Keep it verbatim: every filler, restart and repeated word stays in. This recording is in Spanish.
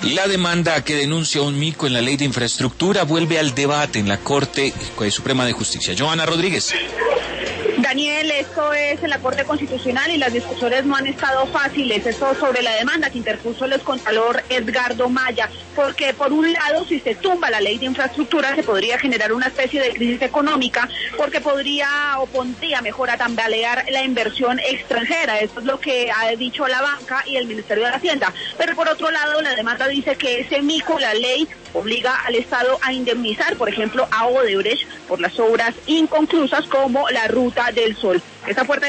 La demanda que denuncia un mico en la ley de infraestructura vuelve al debate en la Corte Suprema de Justicia. Johanna Rodríguez. Daniel, esto es en la Corte Constitucional y las discusiones no han estado fáciles. Esto sobre la demanda que interpuso el excontralor Edgardo Maya, porque por un lado, si se tumba la ley de infraestructura, se podría generar una especie de crisis económica, porque podría o pondría mejor a tambalear la inversión extranjera. Esto es lo que ha dicho la banca y el Ministerio de la Hacienda. Pero por otro lado, la demanda dice que ese mico, la ley, obliga al Estado a indemnizar, por ejemplo, a Odebrecht por las obras inconclusas como la Ruta del Sol. Esta fuerte